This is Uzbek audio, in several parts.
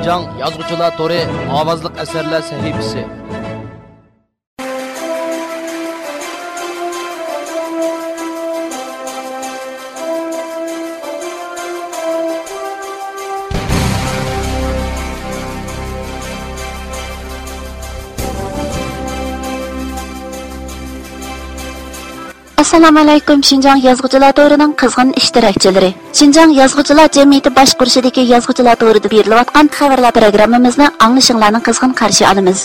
Şinjan Yazğıcılar Tori Avazlıq Əsərlər Səhifəsi. Assalamu alaykum Şinjan Yazğıcılar Torining qizg'in ishtirokchilari. Şinjan Yazğıcılar jamiyati boshqurishidagi Yazğıcılar Torida berilayotgan xabarlar programmamizni anglashinglarni qizg'in qarshi olamiz.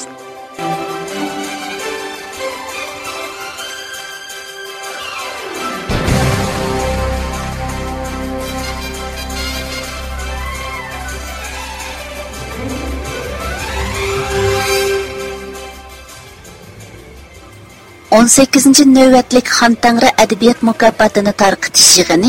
18. növbətlik Xantangri Ədəbiyyat mükafotini tarqitish yig'ini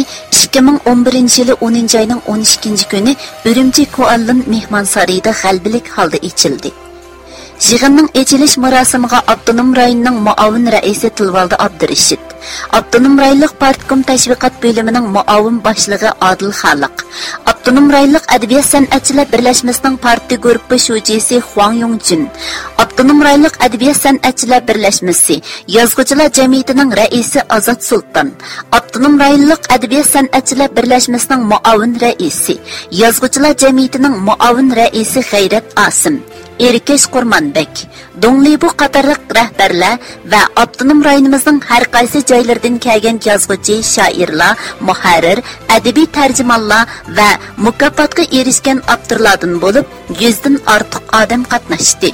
2011 yılı 10 ayning 12 kuni Ürümçi Koallin mehmonsarayida g'albilik holda ochildi. Yig'inning ochilish marosimiga Abdunum rayonining muavin raisi Tilvaldi Abdurashid, Abdunum rayonlik partkom tashviqot bo'limining muavin boshlig'i Adil Xaliq, Abdunum rayonlik adabiyot san'atchilar birlashmasining partiya guruhi shujisi Huang Yongjin, Abdunum rayonlik adabiyot san'atchilar birlashmasi Yazğıcılar jamiyatining raisi Azat Sultan, Abdunum rayonlik adabiyot san'atchilar birlashmasining muavin raisi, Yazğıcılar jamiyatining muavin raisi G'ayrat Asim, Erkesh Qurmanbek, Donglibu qatorliq rahbarlar va Abdunum rayonimizning har qaysi joylaridan kelgan yozuvchi, shoirlar, muharrir, adabiy tarjimonlar va mukofotga erishgan avtorlardan bo'lib 100 dan ortiq odam qatnashdi.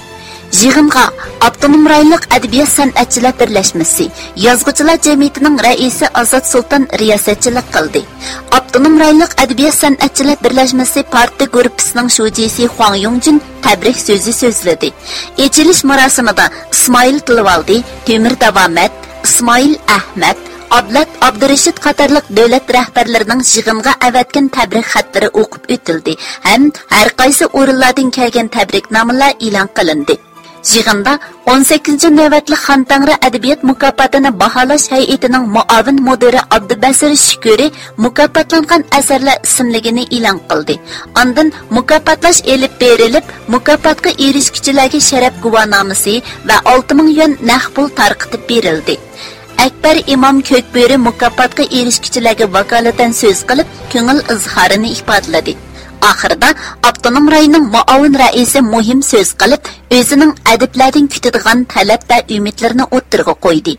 Yig'inga Abdunum rayonlik adabiyot san'atchilar birlashmasi Yazğıcılar jamiyatining raisi Azat Sultan riyosatchilik qildi. Abdunum rayonlik adabiyot san'atchilar birlashmasi partiya guruhining shujisi Huang Yongjin tabrik so'zi so'zladi. Ochilish marosimida Ismoil Tilvaldi, Temir Davomat, Ismoil Ahmad, Ablat Abdurashid qatorliq davlat rahbarlarining yig'inga avatgan tabrik xatlari o'qib o'tildi. Ham har qaysi o'rinlardan kelgan tabriknomalar e'lon qilindi. Yig'inda 18. navbatli Xantangri adabiyot mukofotini baholash hay'atining muavin mudiri Abdubasir Shukuri mukofotlangan asarlar ismligini e'lon qildi. Ondan mukofotlash elib berilib, mukofotga erishuvchilarga sharaf guvohnomasi va 6000 yuan naqd pul tarqatib berildi. Akbar Imom Ko'kböri mukofotga erishuvchilarga vakolatan so'z qilib, ko'ngil izhorini ifodaladi. Oxirida Abdunum rayonining muavin raisi muhim so'z qilib, o'zining adiblardan kutadigan talab va umidlarini o'ttirg'a qo'ydi.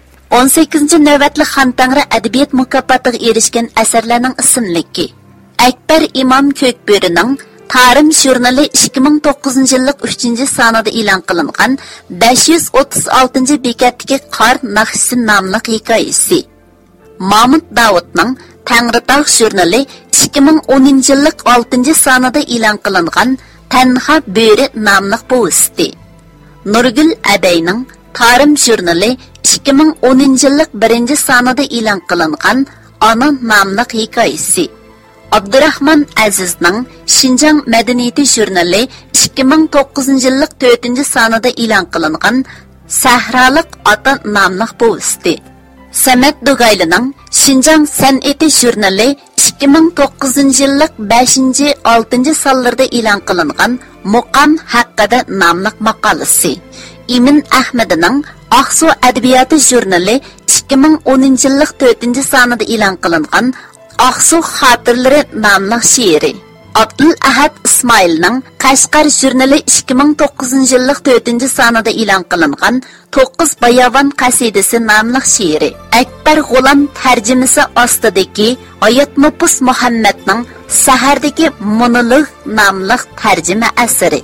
18. navbatli Xantangri adabiyot mukofotiga erishgan asarlarning ismligi. Akbar Imom Ko'kbörining Tarim jurnali 2009 yillik 3-sonida e'lon qilingan 536 bekatdagi qor naqshi nomli hikoyasi. Mahmud Davudning Tangritog' jurnali 2010 yillik 6-sonida e'lon qilingan Tanha bo'ri nomli povesti. Nurgul Abayning Tarim jurnali 2010 yillik 1-sonida e'lon qilingan Ona nomli hikoyasi. Abdurrahman Azizning Şinjan Madaniyati jurnali 2009 yillik 4-sonida e'lon qilingan Sahroliq ota nomli povesti. Samet Dugaylining Şinjan San'ati jurnali 2009 yillik 5-6 sonlarda e'lon qilingan Muqam haqida nomli maqolasi. Imin Ahmedining Aqsu adabiyoti jurnali 2010 yillik 4-sonida e'lon qilingan Aqsu xotirlari nomli she'ri. Abdul Ahad Ismoilning Qashqar jurnali 2009 yillik 4-sonida e'lon qilingan 9 bayovon qasidasi nomli she'ri. Akbar G'ulom tarjimasi ostidagi Oyat Nupus Muhammadning Sahardagi monolog nomli tarjima asari.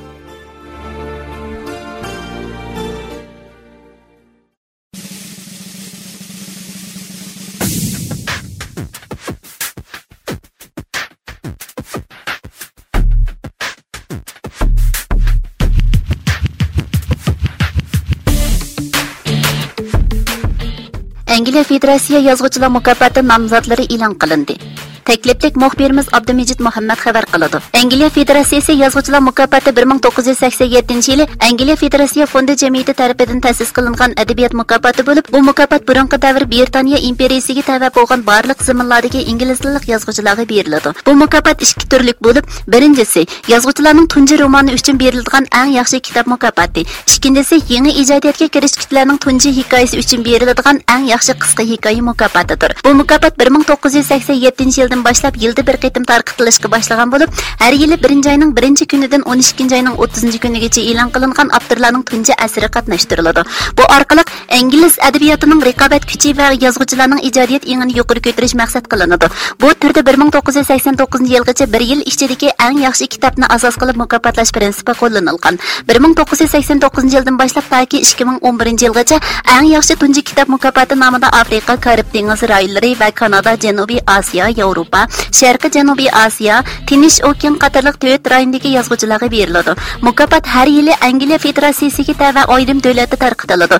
Angliya Federatsiya yozuvchilar mukofoti nomzodlari e'lon qilindi. Takliflik muxbirimiz Abdumajid Muhammad xabar qiladi. Angliya Federatsiyasi Yozuvchilar mukofoti 1987-yili Angliya Federatsiya fondi jamiyati tarafidan ta'sis qilingan adabiyot mukofoti bo'lib, bu mukofot burunqi davr Britaniya imperiyasiga tava bo'lgan barliq zamonlardagi ingliz tilli yozuvchilarga beriladi. Bu mukofot ikki turlik bo'lib, birinchisi yozuvchilarning tunji romani uchun beriladigan eng yaxshi kitob mukofoti, ikkinchisi yangi ijodiyotga kirishuvchilarning tunji hikoyasi uchun beriladigan eng yaxshi qisqa hikoya mukofotidir. Bu mukofot 1987-yildan boshlab yilda bir qitim tarqatilishga boshlagan bo'lib, har yili 1-oyning 1-kunidan 12-oyning 30-kunigacha e'lon qilingan avtorlarning tunji asari qatnashtiriladi. Bu orqali ingliz adabiyotining raqobat kuchi va yozuvchilarning ijodiyat engini yuqori ko'tarish maqsad qilinadi. Bu turda 1989-yilgacha 1 yil ichidagi eng yaxshi kitobni asos qilib mukofotlash prinsipi qo'llanilgan. 1989-yildan boshlab toki 2011-yilgacha eng yaxshi tunji kitob mukofoti nomida Afrika, Karib dengizi rayollari va Kanada, Janubiy Osiyo, Yevropa, Sharqiy Janubiy Osiyo, Tinch okean qatorliq 4 rayondagi yozuvchilarga beriladi. Mukofot har yili Angliya Federatsiyasiga tava ayrim davlatda tarqatiladi.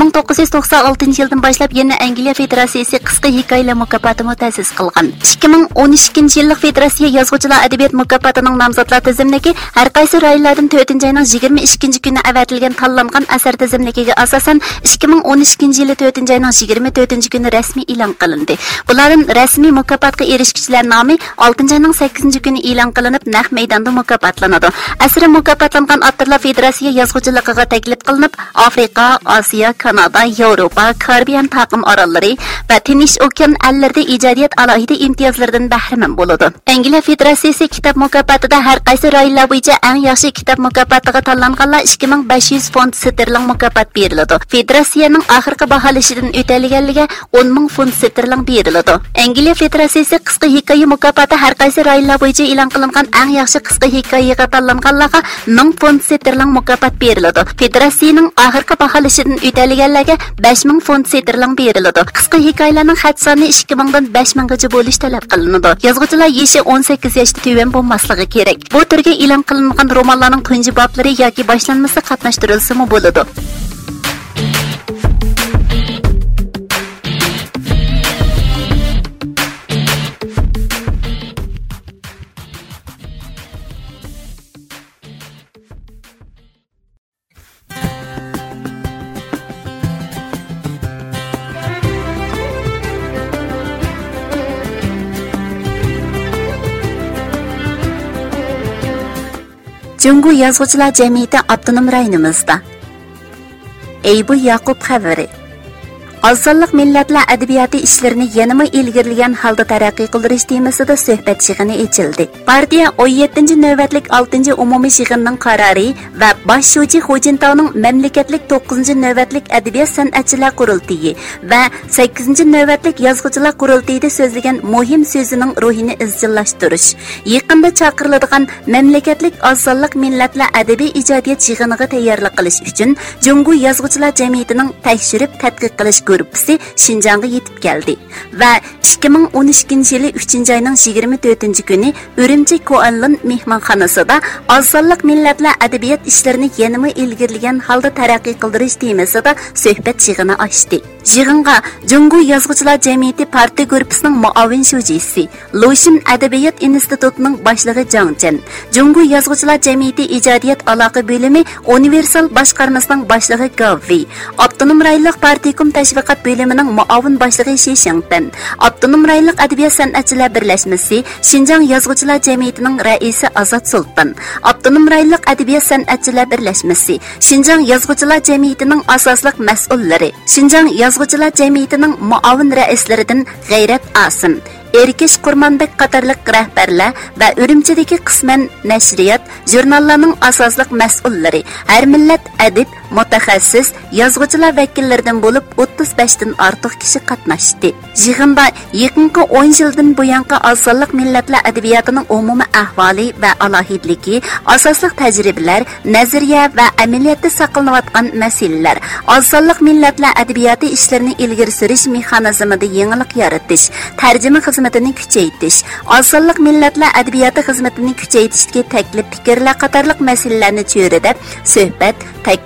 1996-yildan boshlab yana Angliya Federatsiyasi qisqa hikoyalar mukofotini ta'sis qilgan. 2012-yillik Federatsiya Yozuvchilar adabiyot mukofotining nomzodlar tizimidagi har qaysi rayonlardan 4-oyning 22-kuni avatilgan tanlangan asar tizimligiga asosan 2012-yili 4-oyning 24-kuni rasmiy e'lon qilindi. Bularning rasmiy mukofotga erishuvchilar nomi 6-oyning 8-kuni e'lon qilinib, naq maydonda mukofotlanadi. Asri mukofotlangan avtorlar Federatsiya yozuvchiligiga taklif qilinib, Afrika, Osiyo, Kanada, Yevropa, Karibiyan taqim orollari va Tinch okean allarida ijodiyat alohida imtiyozlaridan bahramand bo'ladi. Angliya Federatsiyasi kitob mukofotida har qaysi rayonlar bo'yicha eng yaxshi kitob mukofotiga tanlanganlar 2500 fond sterling mukofot beriladi. Federatsiyaning oxirgi baholashidan o'talganligiga 10,000 fond sterling beriladi. Angliya Federatsiyasi qisqa hikoya mukofoti har qaysi rayonlar bo'yicha e'lon qilingan eng yaxshi qisqa hikoyaga tanlanganlarga 1000 fond sterling mukofot beriladi. Federatsiyaning oxirgi baholashidan o'talganlarga 5000 fond sterling beriladi. Qisqa hikoyalarning xat soni 2000 dan 5000 gacha bo'lish talab qilinadi. Yozuvchilar yoshi 18 yoshdan tuvan bo'lmasligi kerak. Bu turga e'lon qilingan romanlarning tunji boblari yoki boshlanmasi qatnashtirilsa-mu bo'ladi. Jungu Yozuvchilar jamiyati avtonom rayonimizda. Eybu Yaqub xabari. Ozonliq millatlar adabiyoti ishlarini yanama ilgirlagan holda taraqqiy qildirish temasida suhbat yig'ini ochildi. Partiya 17-navbatlik 6-umumiy yig'inning qarori va bosh sho'chi Xo'jintowning mamlakatlik 9-navbatlik adabiyot san'atchilar qurultiyi va 8-navbatlik yozuvchilar qurultiyida so'zlagan muhim so'zining ruhini izchillashtirish, yaqinda chaqiriladigan mamlakatlik ozonliq millatlar adabiy ijodiyot yig'iniga tayyorlik qilish uchun Jungu Yozuvchilar jamiyatining tekshirib tadqiq qilish gruppasi Şinjanga yetib keldi va 2012-yili 3-oyning 24-kuni Urumchi Ko'anlin mehmonxonasida ozonliq millatlar adabiyot ishlarini yanama ilgirlagan holda taraqqiy qildirish temasida suhbat yig'ini ochdi. Yig'inga Jungu Yozuvchilar jamiyati partiya gruppasining muavin sho'jisi, Lushin adabiyot institutining boshlig'i Jangchen, Jungu Yozuvchilar jamiyati ijodiyot aloqa bo'limi universal boshqarmasining boshlig'i Gavvi, Avtonom rayonlik partiyakum tashviqot bo'limining muavin boshlig'i Shishangtan, Avtonom rayonlik adabiyot san'atchilar birlashmasi Xinjiang Yozuvchilar jamiyatining raisi Azat Sultan, Avtonom rayonlik adabiyot san'atchilar birlashmasi Xinjiang Yozuvchilar jamiyatining asosliq mas'ullari, Xinjiang Yozuvchilar jamiyatining muavin raislaridan G'ayrat Asim, Erkish Qurmonbek qatorliq rahbarlar va Urumchidagi qisman nashriyat, jurnallarning asosliq mas'ullari, har millat adib, mutaxassis, yozuvchilar vakillaridan bo'lib 35 dan ortiq kishi qatnashdi. Yig'inda yaqinqi 10 yildan buyangi ozonliq millatlar adabiyotining umumiy ahvoli va alohidligi, asosliq tajribalar, nazariya va amaliyotda saqlanayotgan masalalar, ozonliq millatlar adabiyoti ishlarini ilgari surish mexanizmida yangilik yaratish, tarjima xizmatini kuchaytirish, ozonliq millatlar adabiyoti xizmatini kuchaytirishga taklif, fikrlar qatorliq masalalarni cho'rida suhbat, taklif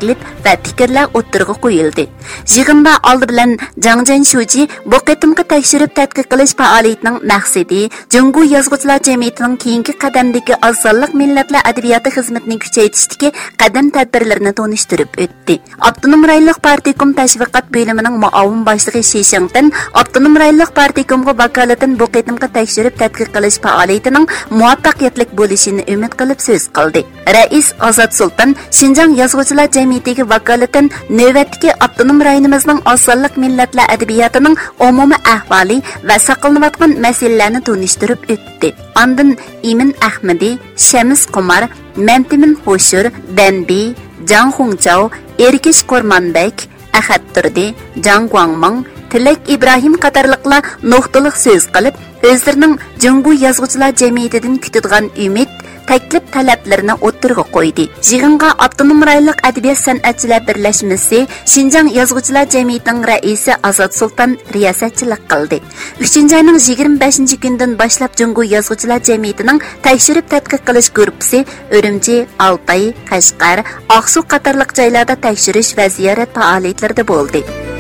va fikrlar o'ttirg'i qo'yildi. Yig'inda oldi bilan Jang Janshuji bu qitimga tekshirib tadqiq qilish faoliyatining maqsadi Jungo yozuvchilar jamiyatining keyingi qadamdagi oz sonliq millatlar adabiyoti xizmatini kuchaytirishdagi qadam tadbirlarini tonishtirib o'tdi. Avtonom rayonlik partikom tashviqot bo'limining muavin boshlig'i Shishangdan Avtonom rayonlik partikomga vakolatan bu qitimga tekshirib tadqiq qilish faoliyatining muvaffaqiyatli bo'lishini umid qilib so'z qildi. Rais Azat Sultan Şinjan yozuvchilar jamiyatiga vakolatan navbatdagi avtonom rayonimizning oz sonliq millatlar adabiyatining umumiy ahvoli va saqlanayotgan masalalarni tonishtirib o'tdi. Ondan Imin Ahmadi, Shamiz Qumar, Mantimin Xo'shur, Danbi, Jang Hongchao, Erkish Qo'rmonbek, Ahad Turdi, Jang Guangming, Tilak Ibrohim qatorliqlar nuqtaliq so'z qilib, o'zlarining Jungo yozuvchilar jamiyatidan kutadigan umid taklif talablarini o'ttirg'i qo'ydi. Yig'inga Avtonom rayonlik adabiyot san'atchilar birlashmasi Şinjan yozuvchilar jamiyatining raisi Azat Sultan riyosatchilik qildi. 3-oyning 25-kundan boshlab Jungo yozuvchilar jamiyatining tekshirib tadqiq qilish guruhi Urumchi, Altay, Qashqar, Oqsuv qatorliq joylarda tekshirish va ziyorat faoliyatlarida bo'ldi.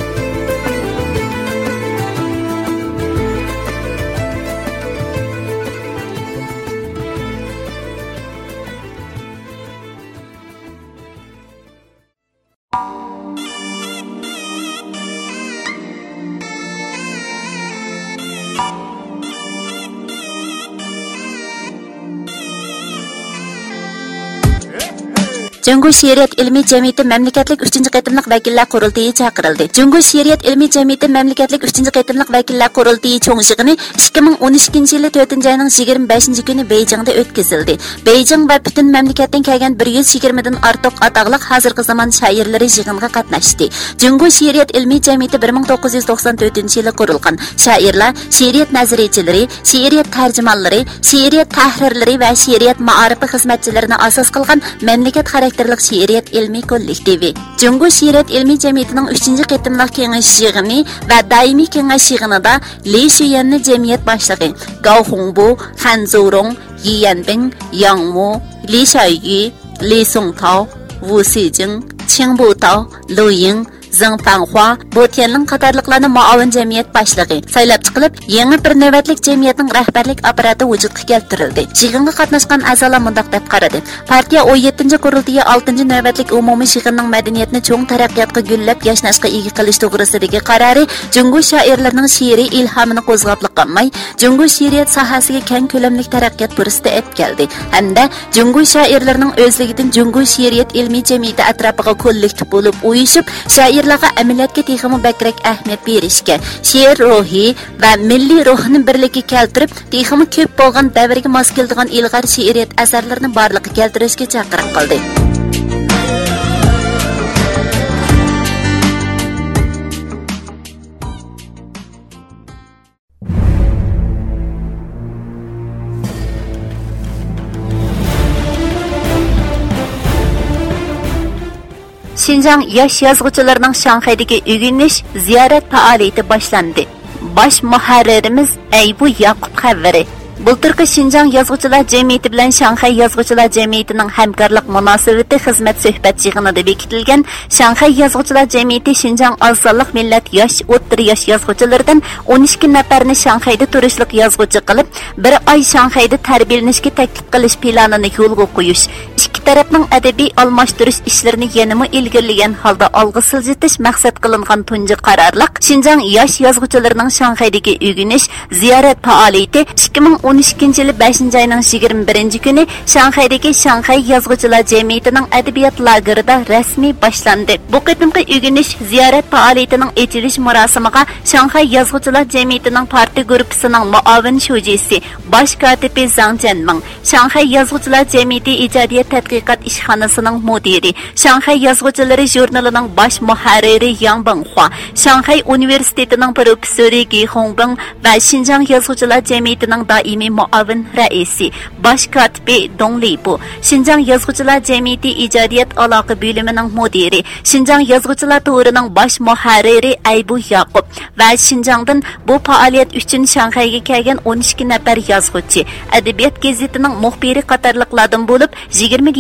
Jungo She'riyat ilmiy jamiyati mamlakatlik 3-qatimliq vakillar qurultiyi chaqirildi. Jungo She'riyat ilmiy jamiyati mamlakatlik 3-qatimliq vakillar qurultiyi cho'ng yig'ini 2012-yili 4-oyning 25-kuni Beijingda o'tkazildi. Beijing va butun mamlakatdan kelgan 120 dan ortiq atoqliq hozirgi zamon shoirlari yig'inga qatnashdi. Jungo She'riyat ilmiy jamiyati 1994-yili qurilgan. Shoirlar, she'riyat nazariyachilari, she'riyat tarjimonlari, she'riyat tahrirlari va she'riyat ma'arifi xizmatchilarini asos qilgan mamlakat xarakterlik she'riyat ilmiy kollektivi. Jungo She'riyat ilmiy jamiyatining 3-qatimliq kengash yig'ini va doimiy kengash yig'inida Li Shuyanni jamiyat boshlig'i, Gao Hongbo, Han Zurong, Yi Yanbing, Yang Mo, Li Xiaoyu, Li Songtao, Wu Sijing, Qing Butao, Lu Ying, Zhang Fanhua bu tianning qatorliqlarni muavin jamiyat boshlig'i saylab chiqilib, yangi bir navbatlik jamiyatning rahbarlik apparati vujudga keltirildi. Yig'inga qatnashgan a'zolar mundaq deb qaradi. Partiya 17-qurultiyi 6-navbatlik umumiy yig'inning madaniyatni cho'ng taraqqiyotga gullab yashnashga ega qilish to'g'risidagi qarori Jungo shoirlarining she'riy ilhomini qo'zg'ab qolmay, Jungo she'riyat sohasiga keng ko'lamli taraqqiyot fursati olib keldi. Hamda Jungo shoirlarining o'zligidan Jungo She'riyat ilmiy jamiyati atrofiga kollektiv bo'lib uyushib, shoirlarga amaliyotga texmi bakrak ahamiyat berishga, she'r ruhi va milliy ruhni birlikka keltirib, texmi ko'p bo'lgan davrga mos keladigan ilg'or she'riyat asarlarini borliqqa keltirishga chaqiriq qildi. Şinjan yosh yozuvchilarining Shanxaydagi o'rganish ziyorat faoliyati boshlandi. Bosh muharririmiz Aybu Yaqub xabari. Bulturqi Şinjan yozuvchilar jamiyati bilan Shanxay yozuvchilar jamiyatining hamkorlik munosabati xizmat suhbat yig'inida bekitilgan. Shanxay yozuvchilar jamiyati Şinjan oz sonliq millat yosh o'rta yosh yozuvchilaridan 12 nafarni Shanxayda turishlik yozuvchi qilib, bir oy Shanxayda tarbiyalanishga taklif qilish planini yo'lga qo'yish, ikki tarafning adabiy almashtirish ishlarini yanada ilgirlagan holda olg'a siljitish maqsad qilingan tunji qarorliq Şinjan yosh yozuvchilarining Shanxaydagi o'rganish ziyorat faoliyati 2012-yili 5-oyning 21-kuni Shanxaydagi Shanxay yozuvchilar jamiyatining adabiyot lagerida rasmiy boshlandi. Bu qitimqi o'rganish ziyorat faoliyatining ochilish marosimiga Shanxay yozuvchilar jamiyatining partiya guruhining muavin shujisi, bosh kotibi Zhang Jianming, Shanxay yozuvchilar jamiyati ijodiyat tadqiqot ishxonasining mudiri, Shanxay yozuvchilari jurnalining bosh muharriri Yang Benghua, Shanxay universitetining professori Ge Hongbing va Şinjan yozuvchilar jamiyatining doimiy muavin raisi, bosh kotibi Dong Libu, Şinjan yozuvchilar jamiyati ijodiyat aloqa bo'limining mudiri, Şinjan yozuvchilar to'rining bosh muharriri Aybu Yaqub va Şinjandan bu faoliyat uchun Shanxayga kelgan 12 nafar yozuvchi, adabiyot gazetining muxbiri qatorliqlardan bo'lib 20 ga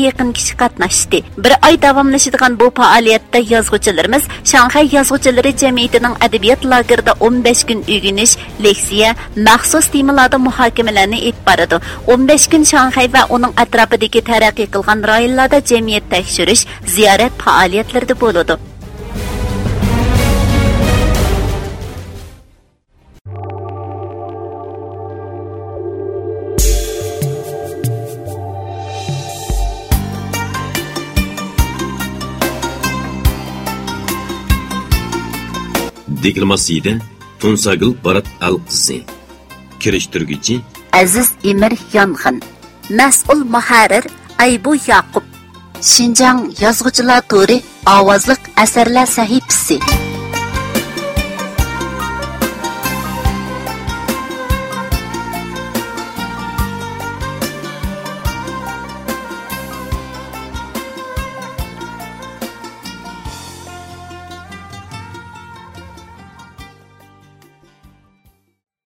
yaqin kishi qatnashdi. Bir oy davomlashadigan bu faoliyatda yozuvchilarimiz Shanxay yozuvchilari jamiyatining adabiyot lagerida 15 kun o'rganish, leksiya, maxsus temalarda muhokamalarni etib boradi. 15 kun Shanxay va uning atrofidagi taraqqiy qilgan rayonlarda jamiyat tekshirish, ziyorat faoliyatlarida bo'ladi. Diklomasiyada Tunsagul Barat Al-Qizi. Kirishtirguchi Aziz Emir Yong'in. Mas'ul muharrir Aybu Yaqub. Xinjiang yozuvchilar to'ri ovozliq asarlar sahifasi.